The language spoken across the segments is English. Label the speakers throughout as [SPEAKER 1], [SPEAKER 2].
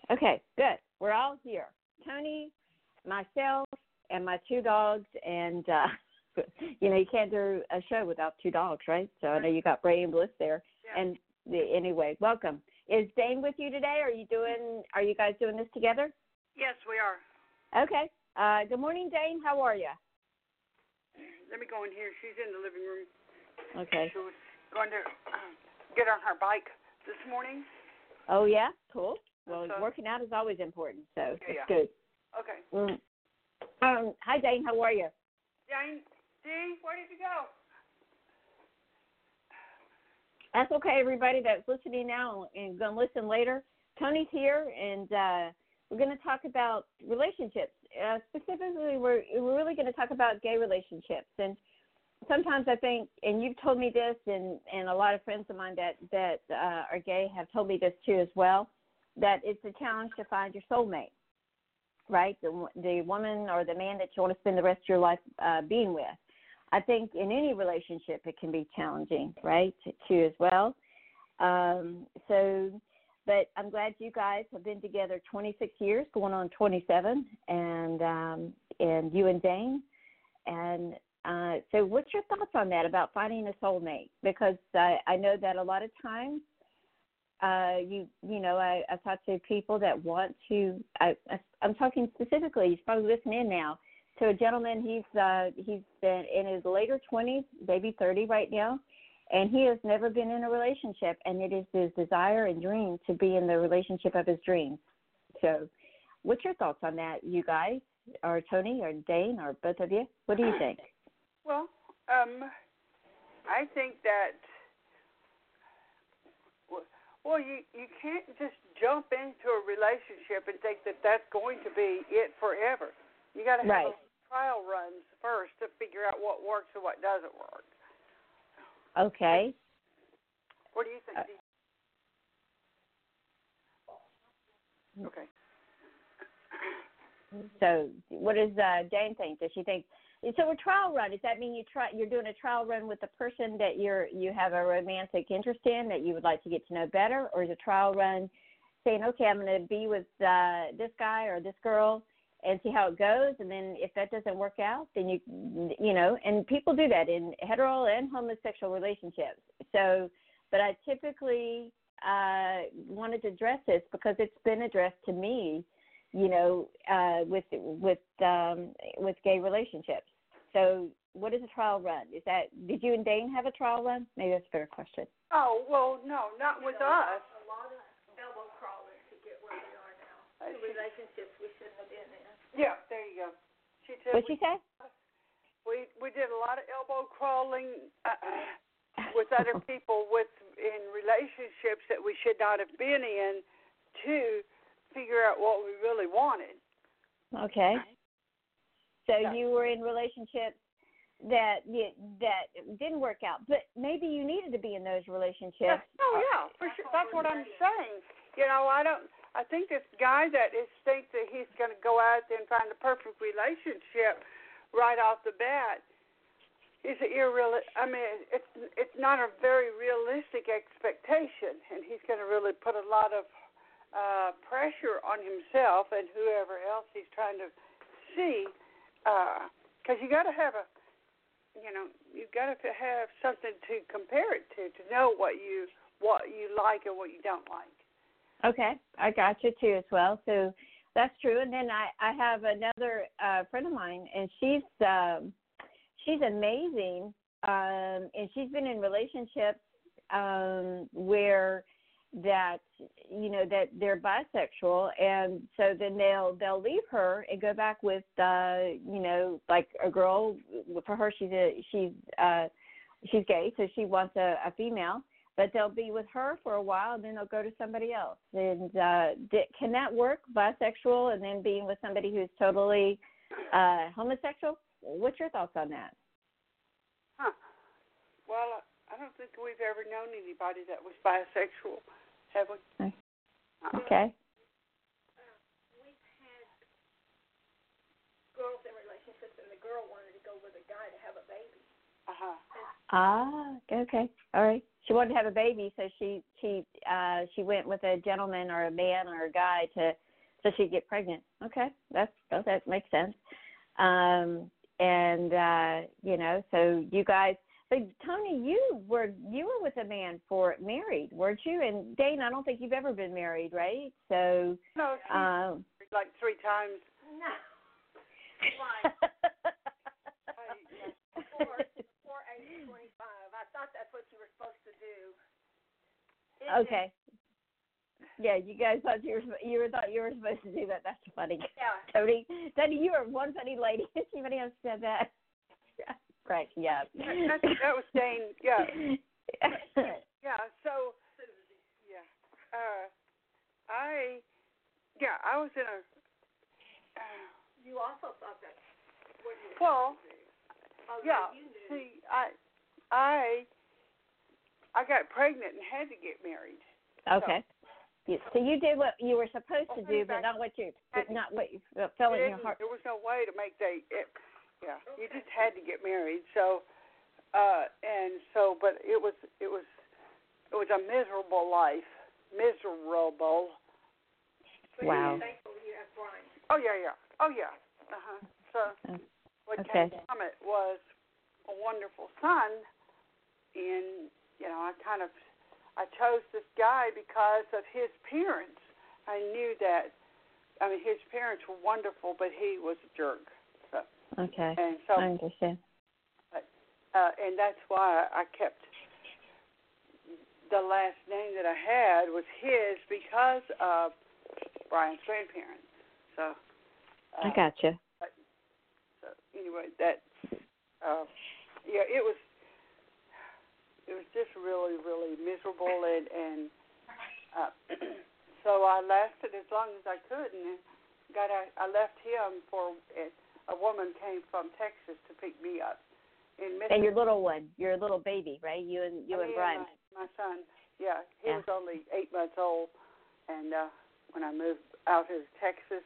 [SPEAKER 1] Okay, good. We're all here. Tony, myself, and my two dogs. And, you can't do a show without two dogs, right? So I know you got Bray and Bliss there.
[SPEAKER 2] Yeah.
[SPEAKER 1] And anyway, welcome. Is Dane with you today? Are you guys doing this together?
[SPEAKER 2] Yes, we are.
[SPEAKER 1] Okay. Good morning, Dane. How are you?
[SPEAKER 2] Let me go in here. She's in the living room.
[SPEAKER 1] Okay.
[SPEAKER 2] She was going to get on her bike this morning.
[SPEAKER 1] Oh, yeah? Cool. Well, working out is always important, so it's good.
[SPEAKER 2] Okay.
[SPEAKER 1] Hi, Dane. How are you?
[SPEAKER 2] Dane, where did you go?
[SPEAKER 1] That's okay, everybody that's listening now and going to listen later. Tony's here, and we're going to talk about relationships. Specifically, we're really going to talk about gay relationships. And sometimes I think, and you've told me this, and a lot of friends of mine that are gay have told me this too as well, that it's a challenge to find your soulmate, right? The woman or the man that you want to spend the rest of your life being with. I think in any relationship it can be challenging, right, too as well. But I'm glad you guys have been together 26 years, going on 27, and you and Dane. And so what's your thoughts on that, about finding a soulmate? Because I know that a lot of times, I've talked to people that want to, I'm talking specifically, he's probably listening now, to a gentleman. He's been in his later 20s, maybe 30 right now, and he has never been in a relationship, and it is his desire and dream to be in the relationship of his dreams. So what's your thoughts on that, you guys, or Tony, or Dane, or both of you? What do you think?
[SPEAKER 2] Well, I think that, you can't just jump into a relationship and think that that's going to be it forever. You got to have trial runs first to figure out what works and what doesn't work.
[SPEAKER 1] Okay.
[SPEAKER 2] What do you think? Okay.
[SPEAKER 1] So what does Jane think? Does she think? So a trial run, does that mean you're doing a trial run with the person that you have a romantic interest in, that you would like to get to know better, or is a trial run saying, okay, I'm going to be with this guy or this girl and see how it goes, and then if that doesn't work out, then and people do that in hetero and homosexual relationships. So, but I typically wanted to address this because it's been addressed to me, with gay relationships. So, what is a trial run? Did you and Dane have a trial run? Maybe that's a better question.
[SPEAKER 2] Oh, well, no, not with us.
[SPEAKER 3] A lot of elbow crawling to get where we are now. The relationships we shouldn't have been in.
[SPEAKER 2] Yeah, there you go.
[SPEAKER 1] What'd she say?
[SPEAKER 2] We did a lot of elbow crawling with other people in relationships that we should not have been in to figure out what we really wanted.
[SPEAKER 1] Okay. So you were in relationships that didn't work out, but maybe you needed to be in those relationships.
[SPEAKER 2] Oh yeah, for sure. That's what I'm saying. I think this guy that thinks that he's going to go out there and find the perfect relationship right off the bat is it's not a very realistic expectation, and he's going to really put a lot of pressure on himself and whoever else he's trying to see, because you got to have you've got to have something to compare it to know what you like and what you don't like. Okay,
[SPEAKER 1] I got you too as well. So that's true. And then I have another friend of mine, and she's amazing, and she's been in relationships where that they're bisexual, and so then they'll leave her and go back with like a girl. For her, she's gay, so she wants a female. But they'll be with her for a while, and then they'll go to somebody else. And can that work, bisexual, and then being with somebody who's totally homosexual? What's your thoughts on that?
[SPEAKER 2] Well, I don't think we've ever known anybody that was bisexual, have we?
[SPEAKER 1] Okay.
[SPEAKER 3] We've had girls in relationships, and the girl wanted to go with a guy to have a baby.
[SPEAKER 1] Okay. All right. She wanted to have a baby, so she went with a gentleman or a man or a guy so she'd get pregnant. Okay, that makes sense. So you guys, but Tony, you were with a man married, weren't you? And Dane, I don't think you've ever been married, right? So
[SPEAKER 2] no, like 3 times.
[SPEAKER 3] No. Why? Before age 25. I thought that's what you were supposed to do.
[SPEAKER 1] Okay. Yeah, you guys thought you were supposed to do that. That's funny.
[SPEAKER 3] Yeah.
[SPEAKER 1] Tony, you are one funny lady. Anybody else said that? Right. Yeah.
[SPEAKER 2] That was Dane. Yeah. Yeah. So. Yeah. I was in a.
[SPEAKER 3] You also thought that.
[SPEAKER 2] Well. Yeah.
[SPEAKER 3] You knew.
[SPEAKER 2] See, I got pregnant and had to get married.
[SPEAKER 1] Okay. So you did what you were supposed to do, but not what you felt in your heart.
[SPEAKER 2] There was no way to make you just had to get married. So, but it was a miserable life, miserable.
[SPEAKER 1] Wow.
[SPEAKER 3] Thankfully you have Brian.
[SPEAKER 2] Oh yeah. So what came from it was a wonderful son, and I chose this guy because of his parents. I knew that. I mean, his parents were wonderful, but he was a jerk. So,
[SPEAKER 1] okay.
[SPEAKER 2] And so,
[SPEAKER 1] I understand.
[SPEAKER 2] And that's why I kept the last name that I had was his because of Brian's grandparents. So.
[SPEAKER 1] I gotcha.
[SPEAKER 2] So anyway, it was just really, really miserable, and so I lasted as long as I could, and I left him for a woman came from Texas to pick me up.
[SPEAKER 1] And your little one, your little baby, right? You and Brian.
[SPEAKER 2] My son, he was only 8 months old, and when I moved out to Texas,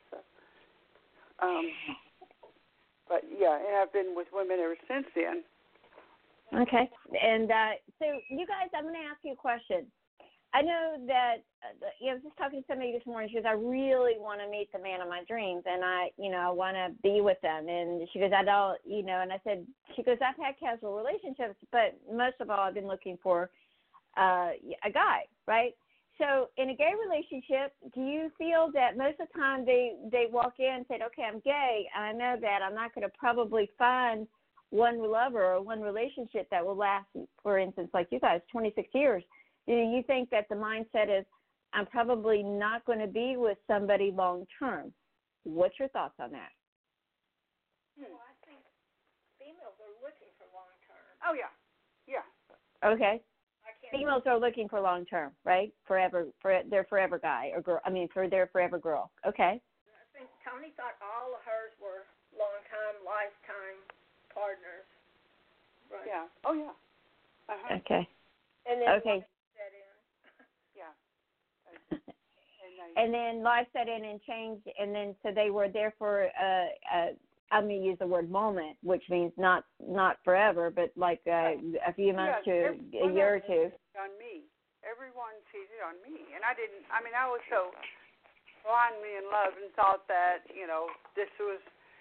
[SPEAKER 2] but and I've been with women ever since then.
[SPEAKER 1] Okay. And so you guys, I'm going to ask you a question. I know that I was just talking to somebody this morning. She goes, I really want to meet the man of my dreams, and I want to be with them. And she goes, I don't, and I said, she goes, I've had casual relationships, but most of all, I've been looking for a guy, right? So in a gay relationship, do you feel that most of the time they walk in and say, okay, I'm gay, and I know that I'm not going to probably find one lover or one relationship that will last, for instance, like you guys, 26 years. Do you think that the mindset is, I'm probably not going to be with somebody long term? What's your thoughts on that?
[SPEAKER 3] Well, I think females are looking for long term.
[SPEAKER 2] Oh, yeah.
[SPEAKER 1] Okay. Females are looking for long term, right? Forever, for their forever guy or girl. I mean, for their forever girl. Okay.
[SPEAKER 3] I think Tony thought all of hers were long time, lifetime partners. Right.
[SPEAKER 2] Yeah. Oh, yeah. Uh-huh.
[SPEAKER 1] Okay.
[SPEAKER 3] And then
[SPEAKER 1] okay.
[SPEAKER 3] life set in.
[SPEAKER 2] Yeah.
[SPEAKER 1] And then life set in and changed, and then so they were there for I'm going to use the word moment, which means not forever, but like a few months to a year or two.
[SPEAKER 2] On me. Everyone cheated on me. And I was so blindly in love and thought that, this was,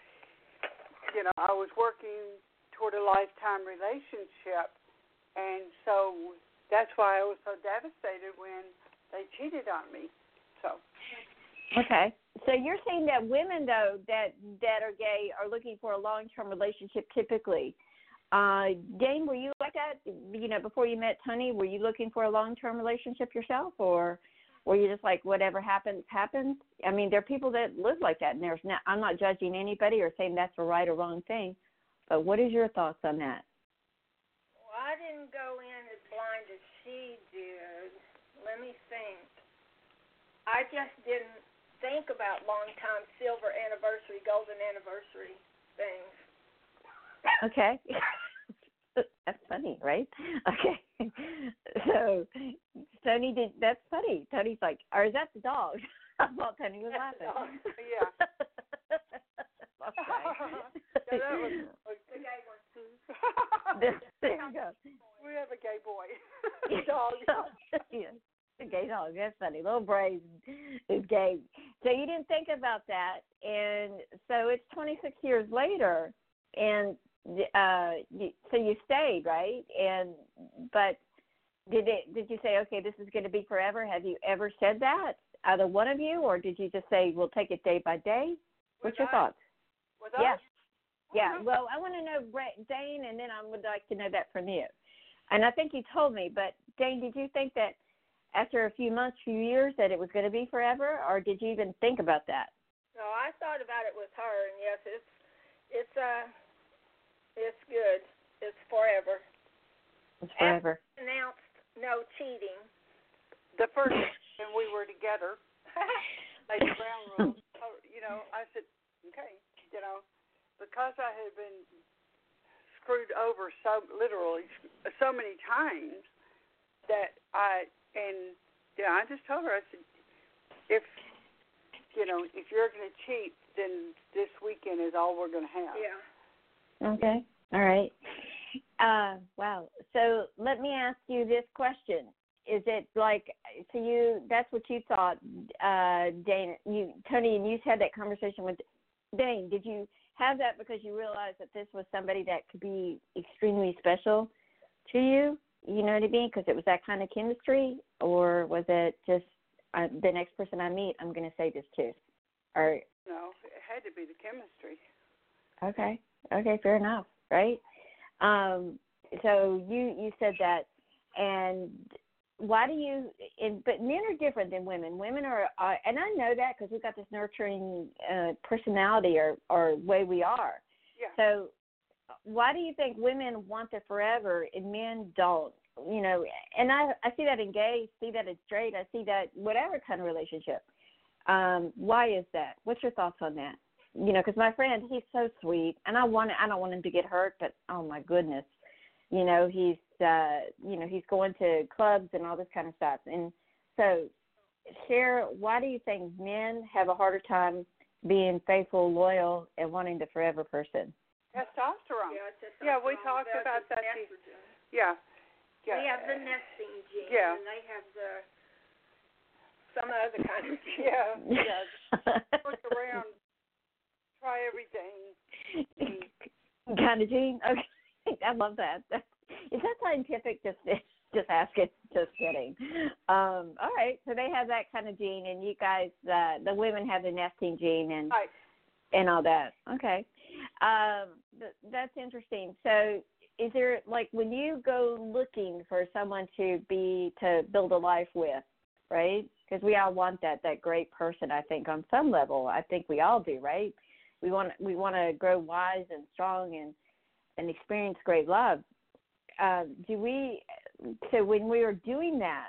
[SPEAKER 2] I was working toward a lifetime relationship. And so that's why I was so devastated when they cheated on me. So.
[SPEAKER 1] Okay. So you're saying that women, though, that are gay are looking for a long-term relationship typically. Dane, were you like that? Before you met Tony, were you looking for a long-term relationship yourself, or were you just like whatever happens, happens? I mean, there are people that live like that, and I'm not judging anybody or saying that's a right or wrong thing, but what is your thoughts on that?
[SPEAKER 3] Well, I didn't go in as blind as she did. Let me think. I just didn't think about long-time silver anniversary, golden anniversary things.
[SPEAKER 1] Okay. That's funny, right? Okay. So Tony that's funny. Tony's like, or is that the dog? I thought Tony was laughing.
[SPEAKER 2] Yeah.
[SPEAKER 1] Okay.
[SPEAKER 2] That was
[SPEAKER 3] the gay one.
[SPEAKER 1] There you go.
[SPEAKER 2] We have a gay boy.
[SPEAKER 1] Oh, that's funny. Little Bray is gay. So you didn't think about that, and so it's 26 years later, and so you stayed, right? But did you say, okay, this is going to be forever? Have you ever said that, either one of you, or did you just say we'll take it day by day? What's your thoughts?
[SPEAKER 2] With us?
[SPEAKER 1] Yes. Yeah. Well, I want to know, Dane, and then I would like to know that from you. And I think you told me, but Dane, did you think that after a few months, few years, that it was going to be forever, or did you even think about that?
[SPEAKER 3] No, I thought about it with her, and yes, it's good. It's forever.
[SPEAKER 1] It's forever.
[SPEAKER 3] After announced no cheating.
[SPEAKER 2] The first time we were together, like the ground rules, I said, okay, because I had been screwed over literally so many times that I just told her, I said, if you're going to cheat, then this weekend is all we're going to have.
[SPEAKER 3] Yeah.
[SPEAKER 1] Okay. All right. Wow. So let me ask you this question. Is it like, so that's what you thought, Dane, Tony, and you had that conversation with Dane. Did you have that because you realized that this was somebody that could be extremely special to you? You know what I mean? Because it was that kind of chemistry, or was it just the next person I meet, I'm going to say this too? Or
[SPEAKER 2] no, it had to be the chemistry.
[SPEAKER 1] Okay, fair enough, right? So you said that, and why do you? But men are different than women. Women are, and I know that because we've got this nurturing personality or way we are.
[SPEAKER 2] Yeah.
[SPEAKER 1] So why do you think women want it forever and men don't? And I see that in gay, see that in straight, I see that whatever kind of relationship. Why is that? What's your thoughts on that? Because my friend, he's so sweet, and I don't want him to get hurt, but oh my goodness, he's going to clubs and all this kind of stuff. And so, Cher, why do you think men have a harder time being faithful, loyal, and wanting the forever person?
[SPEAKER 2] Testosterone.
[SPEAKER 3] Yeah,
[SPEAKER 2] we talked about that. Yeah.
[SPEAKER 3] We have the nesting gene,
[SPEAKER 2] yeah.
[SPEAKER 3] and they have some other kind of gene.
[SPEAKER 2] Yeah. Look around, try everything.
[SPEAKER 1] Kind of gene? Okay, I love that. Is that scientific? Just asking. Just kidding. All right, so they have that kind of gene, and you guys, the women have the nesting gene, and
[SPEAKER 2] right.
[SPEAKER 1] And all that. Okay. That's interesting. So is there, like, when you go looking for someone to build a life with, right? Because we all want that great person, I think, on some level. I think we all do, right? We want to grow wise and strong and experience great love. So when we are doing that,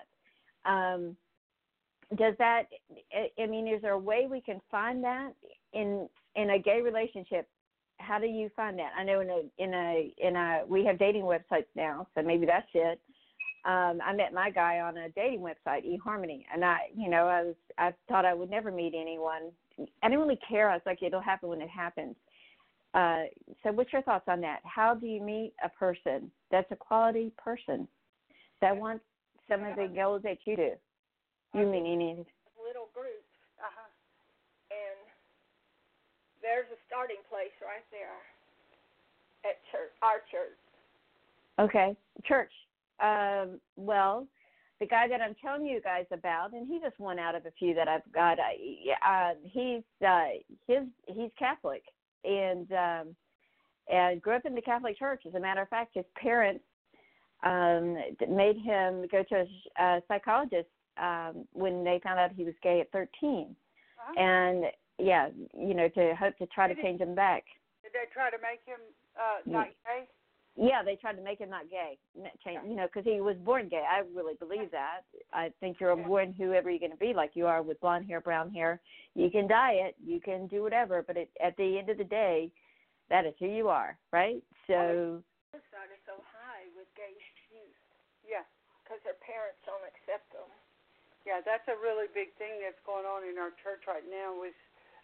[SPEAKER 1] does that, I mean, is there a way we can find that in a gay relationship? How do you find that? I know we have dating websites now, so maybe that's it. I met my guy on a dating website, eHarmony, and I thought I would never meet anyone. I didn't really care. I was like, it'll happen when it happens. So what's your thoughts on that? How do you meet a person that's a quality person that wants some of the goals that you do? You mean any
[SPEAKER 3] little groups, and there's a starting place right there at church, our church. Okay, church. Well, the guy that I'm telling you guys about, and he's just one out of a few that I've got. He's Catholic and grew up in the Catholic Church. As a matter of fact, his parents made him go to a psychologist when they found out he was gay at 13, and to hope to try to change him back.
[SPEAKER 2] Did they try to make him not gay?
[SPEAKER 1] Yeah, they tried to make him not gay, because he was born gay. I really believe that. I think you're born whoever you're going to be, like you are with blonde hair, brown hair. You can dye it, you can do whatever, but at the end of the day, that is who you are, right? So.
[SPEAKER 3] The side is so high with gay youth.
[SPEAKER 2] Yeah.
[SPEAKER 3] Because their parents don't accept them.
[SPEAKER 2] Yeah, that's a really big thing that's going on in our church right now with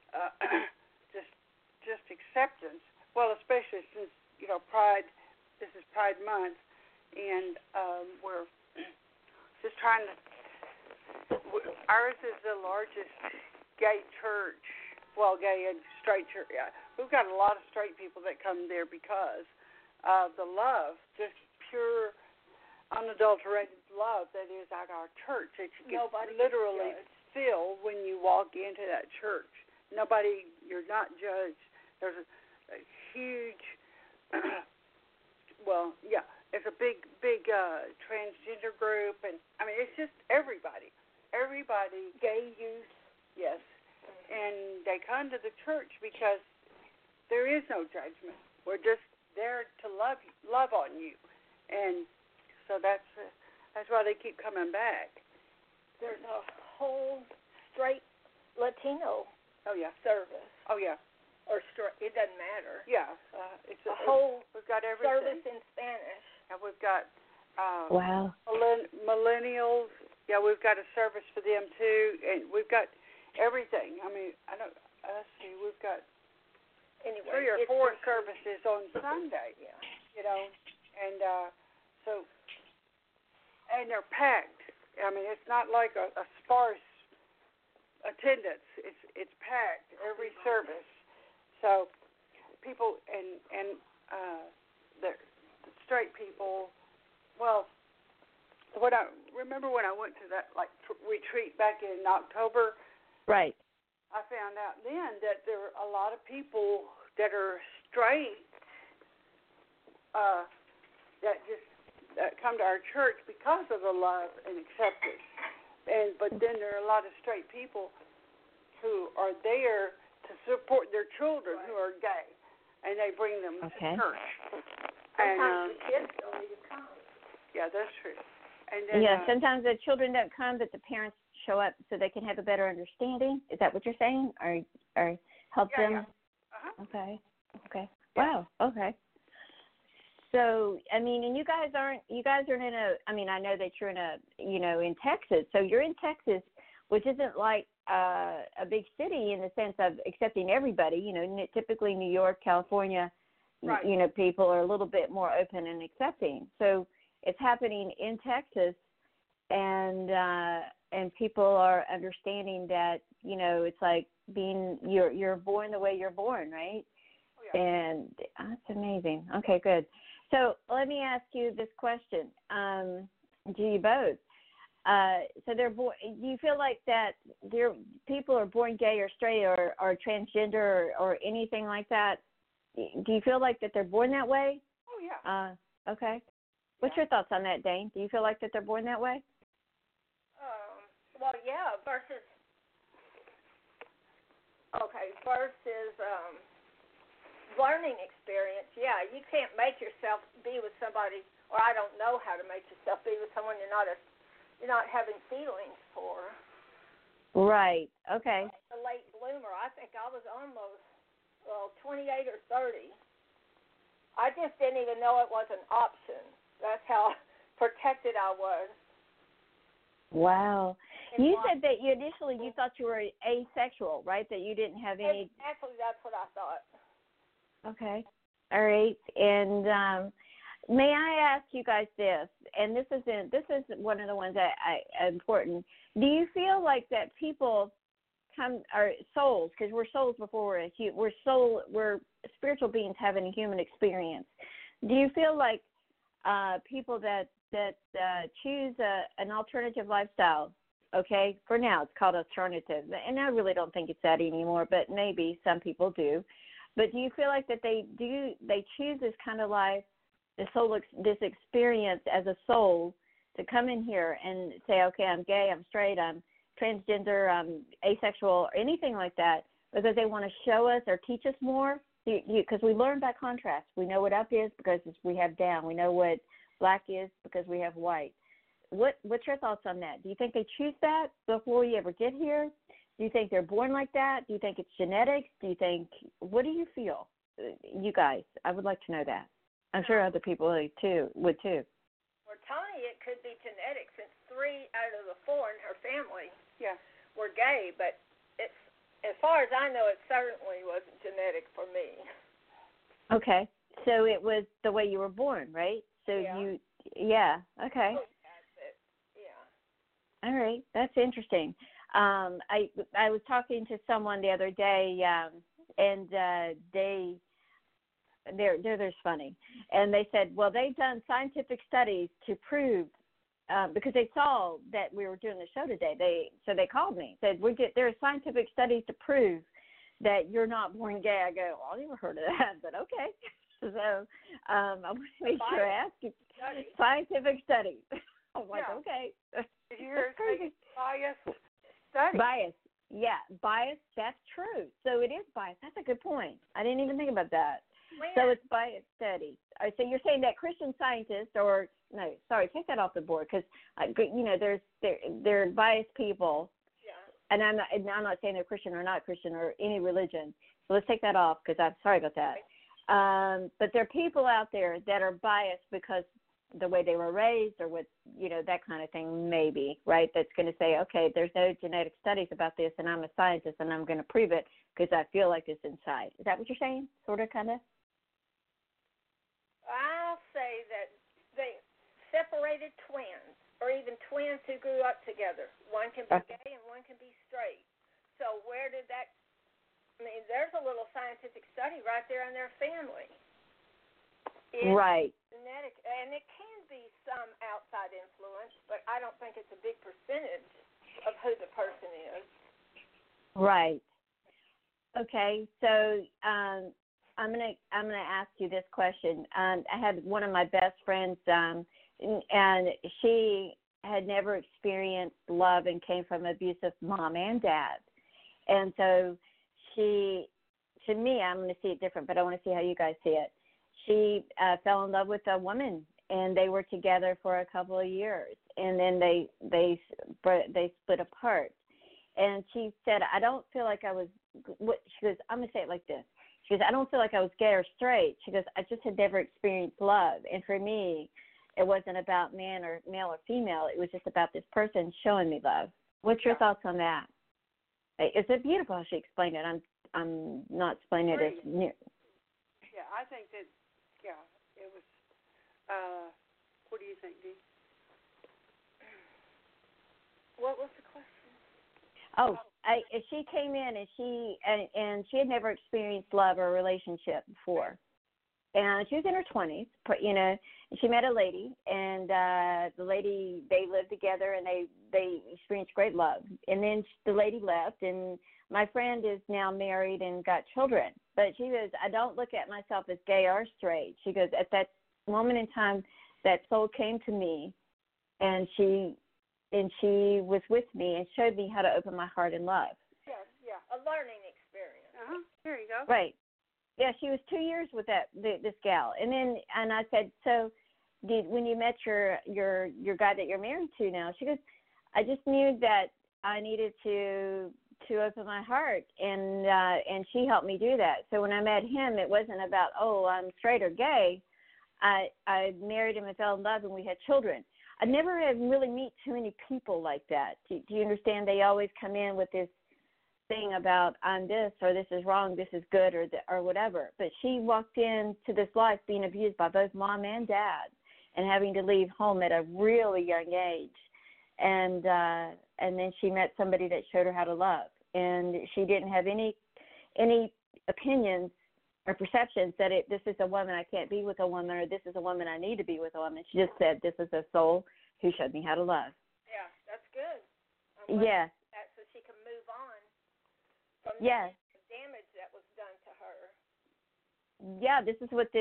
[SPEAKER 2] just acceptance. Well, especially since, Pride. This is Pride Month, and we're just trying to Ours is the largest gay church. Well, gay and straight church. Yeah. We've got a lot of straight people that come there because of the love, just pure, unadulterated love that is at our church. That you can literally feel when you walk into that church. You're not judged. There's a huge, it's a big transgender group, and I mean it's just everybody,
[SPEAKER 3] gay youth.
[SPEAKER 2] Yes, and they come to the church because there is no judgment. We're just there to love on you, and so that's why they keep coming back.
[SPEAKER 3] There's a whole straight Latino service.
[SPEAKER 2] Oh yeah.
[SPEAKER 3] Or straight, it doesn't matter.
[SPEAKER 2] Yeah,
[SPEAKER 3] we've got
[SPEAKER 2] everything.
[SPEAKER 3] Service in Spanish.
[SPEAKER 2] And we've got
[SPEAKER 1] wow.
[SPEAKER 2] millennials. Yeah, we've got a service for them too, and we've got everything. I mean, let's see, we've got 3 or 4 services on Sunday.
[SPEAKER 3] Yeah.
[SPEAKER 2] You know, and and they're packed. I mean, it's not like a sparse attendance. It's packed every service. So people and the straight people. Well, I remember when I went to that retreat back in October.
[SPEAKER 1] Right.
[SPEAKER 2] I found out then that there are a lot of people that are straight that come to our church because of the love and acceptance. But then there are a lot of straight people who are there to support their children who are gay, and they bring them to church.
[SPEAKER 3] Sometimes the kids don't even come.
[SPEAKER 2] Yeah, that's true. And then,
[SPEAKER 1] sometimes the children don't come, but the parents show up so they can have a better understanding. Is that what you're saying? Or help them?
[SPEAKER 2] Yeah. Uh-huh.
[SPEAKER 1] Okay. Wow. Okay. So, I mean, and you guys aren't in I know that you're in Texas. So you're in Texas, which isn't like a big city in the sense of accepting everybody. You know, typically New York, California,
[SPEAKER 2] right.
[SPEAKER 1] People are a little bit more open and accepting. So it's happening in Texas, and people are understanding that, it's like you're born the way you're born, right?
[SPEAKER 2] Oh, yeah.
[SPEAKER 1] And that's amazing. Okay, good. So let me ask you this question. To you both. So they're born. Do you feel like that people are born gay or straight or transgender or anything like that? Do you feel like that they're born that way?
[SPEAKER 2] Oh yeah.
[SPEAKER 1] Okay. What's your thoughts on that, Dane? Do you feel like that they're born that way?
[SPEAKER 3] Well, yeah. Versus learning experience. Yeah, you can't make yourself be with somebody, or I don't know how to make yourself be with someone you're not having feelings for.
[SPEAKER 1] Right. Okay.
[SPEAKER 3] A late bloomer. I think I was almost 28 or 30. I just didn't even know it was an option. That's how protected I was.
[SPEAKER 1] Wow. You said that you thought you were asexual, right? That you didn't have any.
[SPEAKER 3] Actually, that's what I thought.
[SPEAKER 1] Okay. All right. And may I ask you guys this? And this is one of the ones that important. Do you feel like that people are souls, because we're souls before we're spiritual beings having a human experience? Do you feel like people that choose an alternative lifestyle? Okay, for now it's called alternative, and I really don't think it's that anymore, but maybe some people do. But do you feel like that they choose this kind of life, this experience as a soul, to come in here and say, okay, I'm gay, I'm straight, I'm transgender, I'm asexual, or anything like that, because they want to show us or teach us more? Because we learn by contrast. We know what up is because we have down. We know what black is because we have white. What's your thoughts on that? Do you think they choose that before we ever get here? Do you think they're born like that? Do you think it's genetics? What do you feel? You guys, I would like to know that. I'm sure other people would too.
[SPEAKER 3] For Tony, it could be genetics, since 3 out of the 4 in her family were gay, but it's, as far as I know, it certainly wasn't genetic for me.
[SPEAKER 1] Okay. So it was the way you were born, right? So okay. All right, that's interesting. I was talking to someone the other day, and they're funny, and they said, well, they've done scientific studies to prove, because they saw that we were doing the show today. They called me, said there are scientific studies to prove that you're not born gay. I go, well, I never heard of that, but okay. So I want to make sure I ask you. Scientific studies. I'm like, okay.
[SPEAKER 2] You're bias study.
[SPEAKER 1] Bias. Yeah, bias, that's true. So it is bias. That's a good point. I didn't even think about that. So it's bias study. So you're saying that Christian scientists, take that off the board, because they're biased people. Yeah. And I'm not saying they're Christian or not Christian or any religion. So let's take that off, because I'm sorry about that. But there are people out there that are biased because the way they were raised, or with, that kind of thing, maybe, right? That's going to say, okay, there's no genetic studies about this, and I'm a scientist, and I'm going to prove it because I feel like it's inside. Is that what you're saying? Sort of, kind of?
[SPEAKER 3] I'll say that they separated twins, or even twins who grew up together. One can be gay and one can be straight. So where did that, there's a little scientific study right there in their family.
[SPEAKER 1] Right.
[SPEAKER 3] Genetic, and it can be some outside influence, but I don't think it's a big percentage of who the person is.
[SPEAKER 1] Right. Okay. So I'm gonna ask you this question. I had one of my best friends, and she had never experienced love and came from an abusive mom and dad, and so to me, I'm going to see it different, but I want to see how you guys see it. She fell in love with a woman, and they were together for a couple of years, and then they split apart. And she said, I don't feel like I was. She goes, I'm gonna say it like this. She goes, I don't feel like I was gay or straight. She goes, I just had never experienced love, and for me, it wasn't about male or female. It was just about this person showing me love. What's your thoughts on that? Is it beautiful how she explained it? I'm not explaining it as near.
[SPEAKER 2] Yeah, I think that. Yeah, it was. What do you think, Dee?
[SPEAKER 3] What was the question?
[SPEAKER 1] Oh, she came in and she had never experienced love or a relationship before, and she was in her 20s. And she met a lady, and the lady, they lived together, and they experienced great love. And then the lady left, and my friend is now married and got children. But she goes, I don't look at myself as gay or straight. She goes, at that moment in time, that soul came to me, and she was with me and showed me how to open my heart and love.
[SPEAKER 3] Yes, yeah, a learning experience.
[SPEAKER 2] There you go.
[SPEAKER 1] Right. Yeah, she was 2 years with this gal, and I said, so when you met your guy that you're married to now? She goes, I just knew that I needed to open my heart, and she helped me do that. So when I met him, it wasn't about, oh, I'm straight or gay. I married him and fell in love, and we had children. I never have really meet too many people like that. Do you understand? They always come in with this thing about I'm this, or this is wrong, this is good, or whatever. But she walked into this life being abused by both mom and dad, and having to leave home at a really young age. And then she met somebody that showed her how to love, and she didn't have any opinions or perceptions that this is a woman I can't be with a woman, or this is a woman I need to be with a woman. She just said, this is a soul who showed me how to love.
[SPEAKER 3] Yeah, that's good.
[SPEAKER 1] Yeah.
[SPEAKER 3] So she can move on from the damage that was done to her.
[SPEAKER 1] Yeah, this is what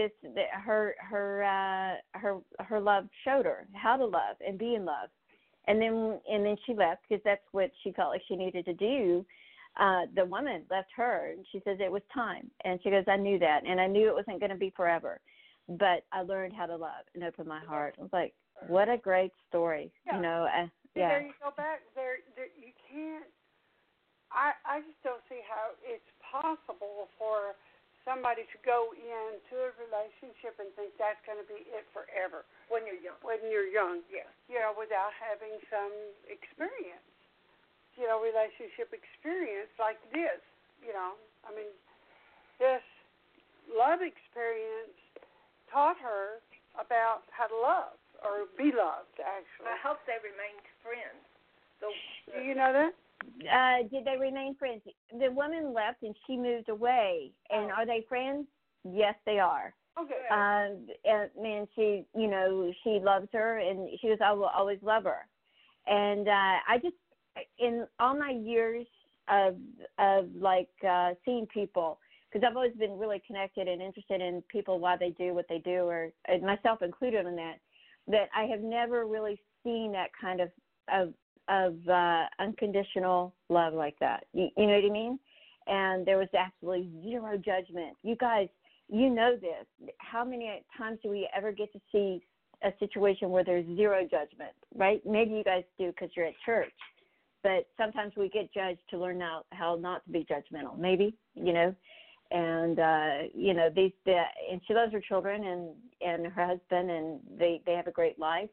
[SPEAKER 1] her love showed her, how to love and be in love. And then she left because that's what she felt like she needed to do. The woman left her, and she says it was time. And she goes, I knew that, and I knew it wasn't going to be forever. But I learned how to love and open my heart. I was like, what a great story.
[SPEAKER 2] Yeah. There you go back. There you can't. I just don't see how it's possible for somebody to go into a relationship and think that's going to be it forever.
[SPEAKER 3] When you're young.
[SPEAKER 2] Yeah. Without having some experience. Relationship experience like this. This love experience taught her about how to love or be loved, actually.
[SPEAKER 3] I hope they remained friends.
[SPEAKER 2] Do you know that?
[SPEAKER 1] Did they remain friends? The woman left and she moved away. And are they friends? Yes, they are.
[SPEAKER 2] Okay.
[SPEAKER 1] And she, you know, she loves her, and she goes, I will always love her. And I just, in all my years of like seeing people, because I've always been really connected and interested in people, why they do what they do, or myself included in that I have never really seen that kind of unconditional love like that. You know what I mean? And there was absolutely zero judgment. You guys, you know this. How many times do we ever get to see a situation where there's zero judgment, right? Maybe you guys do because you're at church, but sometimes we get judged to learn how not to be judgmental, maybe, you know. And, you know, and she loves her children and her husband, and they have a great life,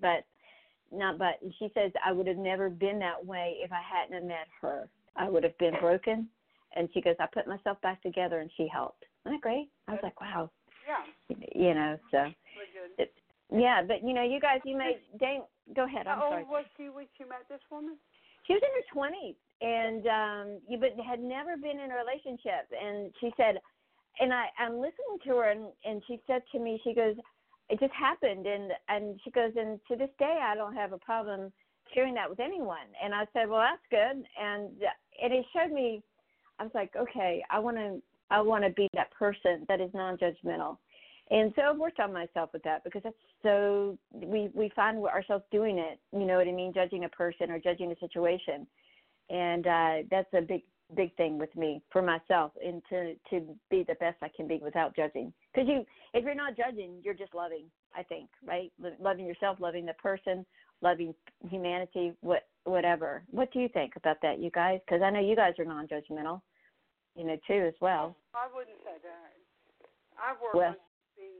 [SPEAKER 1] and she says, I would have never been that way if I hadn't have met her. I would have been broken. And she goes, I put myself back together, and she helped. Isn't that great? I was like, wow.
[SPEAKER 2] Yeah.
[SPEAKER 1] You know, so.
[SPEAKER 2] Really good.
[SPEAKER 1] Yeah, but, you know, you guys, Dane, go ahead. I'm sorry.
[SPEAKER 2] How old was she when she met this woman?
[SPEAKER 1] She was in her 20s, and but had never been in a relationship. And she said, and I'm listening to her, and she said to me, she goes, it just happened. And she goes, and to this day, I don't have a problem sharing that with anyone. And I said, well, that's good. And it showed me, I was like, okay, I want to be that person that is non-judgmental. And so I've worked on myself with that, because that's so, we find ourselves doing it, you know what I mean, judging a person or judging a situation. And that's a big thing with me, for myself, and to be the best I can be without judging. Because if you're not judging, you're just loving, I think, right? Loving yourself, loving the person, loving humanity, whatever. What do you think about that, you guys? Because I know you guys are non-judgmental, you know, too, as well.
[SPEAKER 2] I wouldn't say that. I work on being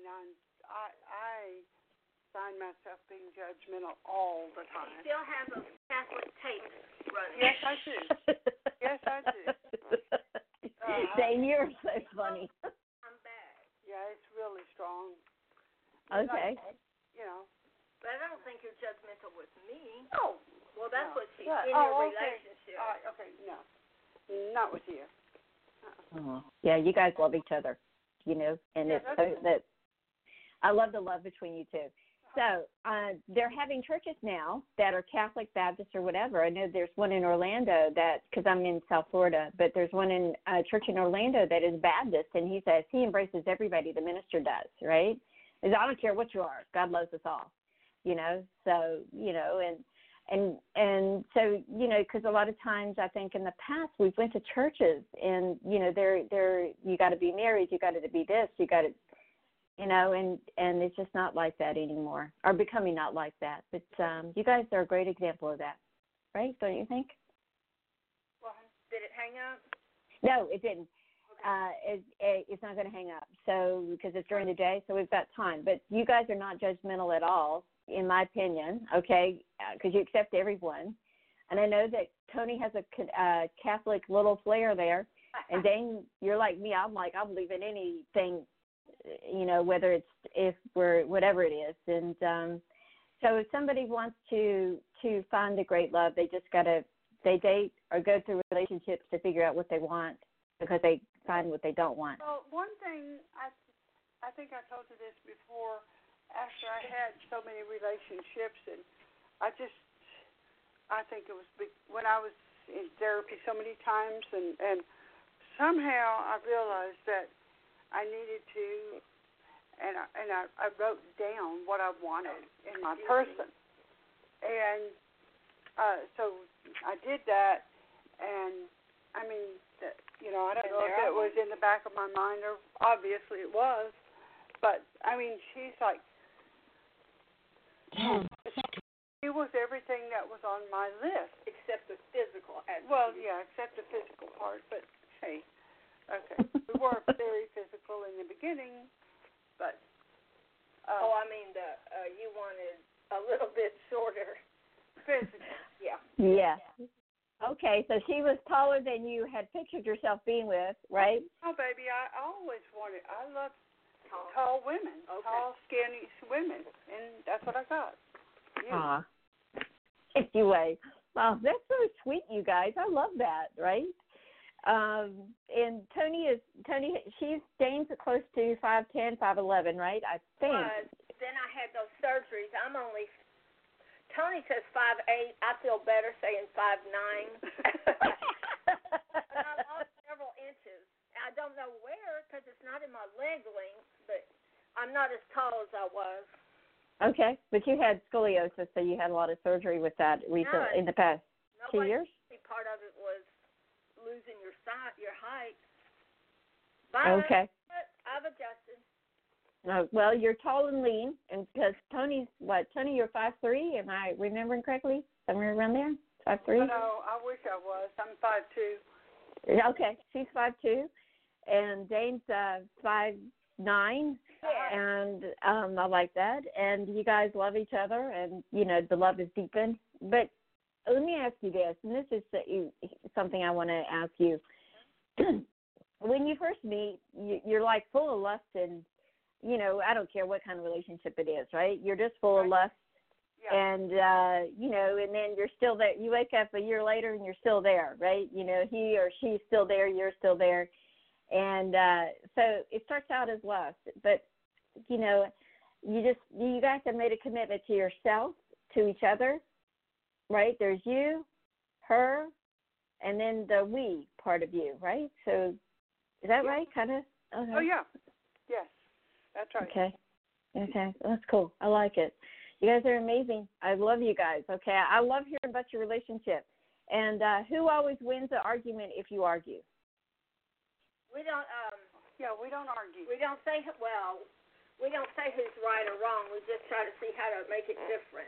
[SPEAKER 2] I find myself being judgmental all the time.
[SPEAKER 3] You still have a Catholic tape running.
[SPEAKER 2] Yes, I do. Yes, I do.
[SPEAKER 1] Dane, you're so funny.
[SPEAKER 3] I'm back.
[SPEAKER 2] Yeah, it's really strong.
[SPEAKER 1] Okay.
[SPEAKER 2] You know.
[SPEAKER 3] But I don't think you're judgmental with me.
[SPEAKER 2] Oh.
[SPEAKER 3] Well, that's what she's
[SPEAKER 2] Yeah.
[SPEAKER 3] in your
[SPEAKER 2] Okay.
[SPEAKER 3] relationship.
[SPEAKER 2] Okay, no. Not with you.
[SPEAKER 1] Yeah, you guys love each other, you know, and
[SPEAKER 2] Yeah,
[SPEAKER 1] that I love the love between you two. So they're having churches now that are Catholic, Baptist, or whatever. I know there's one in Orlando because I'm in South Florida, but there's one in a church in Orlando that is Baptist, and he says he embraces everybody. The minister does, right? Because I don't care what you are. God loves us all, you know. So, you know, and so, you know, because a lot of times I think in the past we've went to churches and, you know, they're you got to be married, you got to be this, you got to, you know, and it's just not like that anymore, or becoming not like that. But you guys are a great example of that, right? Don't you think?
[SPEAKER 3] Well, did it hang up?
[SPEAKER 1] No, it didn't.
[SPEAKER 3] Okay.
[SPEAKER 1] It's not going to hang up. So because it's during the day, so we've got time. But you guys are not judgmental at all, in my opinion. Okay, because you accept everyone. And I know that Tony has a Catholic little flair there, and Dane, you're like me. I'm like, I believe in anything. You know, whether whatever it is. And so if somebody wants to find the great love, they just they date or go through relationships to figure out what they want, because they find what they don't want.
[SPEAKER 2] Well, one thing, I think I told you this before, after I had so many relationships, and I think it was when I was in therapy so many times, and somehow I realized that I needed to, and I wrote down what I wanted in my person. And so I did that, and I mean, you know, I don't know if it was in the back of my mind, or obviously it was, but I mean, she's like, she was everything that was on my list.
[SPEAKER 3] Except the physical aspect.
[SPEAKER 2] Well, yeah, except the physical part, but hey. Okay. We were very physical in the beginning, but.
[SPEAKER 3] I mean, you wanted a little bit shorter.
[SPEAKER 2] Physical.
[SPEAKER 3] Yeah.
[SPEAKER 1] Yeah. Okay, so she was taller than you had pictured yourself being with, right?
[SPEAKER 2] Oh, baby, I love tall women, tall, skinny women, and that's what I got.
[SPEAKER 1] Aw. Anyway, Wow, that's so sweet, you guys. I love that, right? And she's Dane's close to 5'10", 5'11", right? I think.
[SPEAKER 3] Then I had those surgeries. Tony says 5'8". I feel better saying 5'9". But I lost several inches. I don't know where because it's not in my leg length, but I'm not as tall as I was.
[SPEAKER 1] Okay, but you had scoliosis, so you had a lot of surgery with that recently in the past 2 years?
[SPEAKER 3] Part of it was losing your height. But
[SPEAKER 1] okay.
[SPEAKER 3] I've adjusted.
[SPEAKER 1] Well, you're tall and lean, and because Tony, you're 5'3", am I remembering correctly? Somewhere around there? 5'3"?
[SPEAKER 2] No, I wish I was. I'm 5'2".
[SPEAKER 1] Okay, she's 5'2", and Dane's 5'9", and I like that. And you guys love each other, and, the love is deepened. But let me ask you this, and this is something I want to ask you. When you first meet, you're like full of lust and, I don't care what kind of relationship it is, right? You're just full of lust.
[SPEAKER 2] Yeah.
[SPEAKER 1] And, and then you're still there. You wake up a year later and you're still there, right? He or she's still there, you're still there. And so it starts out as lust. But, you guys have made a commitment to yourself, to each other, right? There's you, her, and then the we part of you, right? So is that right, kind of? Okay.
[SPEAKER 2] Oh, yeah. Yes, that's right.
[SPEAKER 1] Okay, that's cool. I like it. You guys are amazing. I love you guys, okay? I love hearing about your relationship. And who always wins the argument if you argue?
[SPEAKER 3] We don't,
[SPEAKER 2] we don't argue.
[SPEAKER 3] We don't say, we don't say who's right or wrong. We just try to see how to make it different.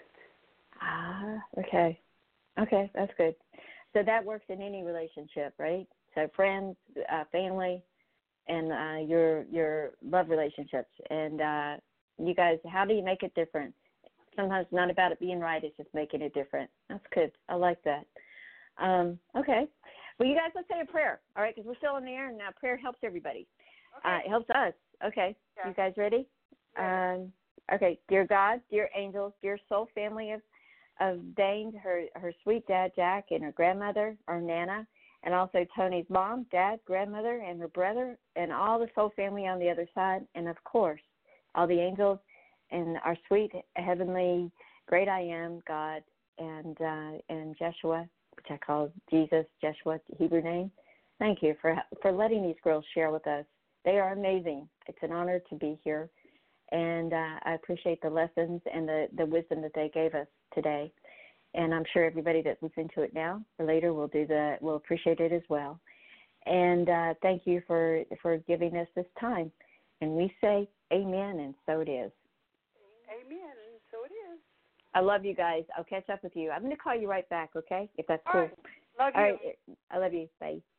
[SPEAKER 1] Okay. Okay, that's good. So that works in any relationship, right? So friends, family, and your love relationships. And you guys, how do you make it different? Sometimes it's not about it being right, it's just making it different. That's good. I like that. Okay. Well, you guys, let's say a prayer, all right, because we're still in the air, and now prayer helps everybody.
[SPEAKER 2] Okay.
[SPEAKER 1] It helps us. Okay.
[SPEAKER 2] Yeah.
[SPEAKER 1] You guys ready?
[SPEAKER 2] Yeah.
[SPEAKER 1] Okay. Dear God, dear angels, dear soul family of Dane, her sweet dad, Jack, and her grandmother, or Nana, and also Tony's mom, dad, grandmother, and her brother, and all the soul family on the other side, and, of course, all the angels and our sweet heavenly great I am, God, and Jeshua, which I call Jesus, Jeshua, Hebrew name. Thank you for letting these girls share with us. They are amazing. It's an honor to be here, and I appreciate the lessons and the wisdom that they gave us today. And I'm sure everybody that's listening to it now or later will appreciate it as well. And thank you for giving us this time. And we say amen, and so it is.
[SPEAKER 2] Amen, and so it is.
[SPEAKER 1] I love you guys. I'll catch up with you. I'm going to call you right back, okay, if that's cool.
[SPEAKER 2] All right. Love you.
[SPEAKER 1] All right. I love you. Bye.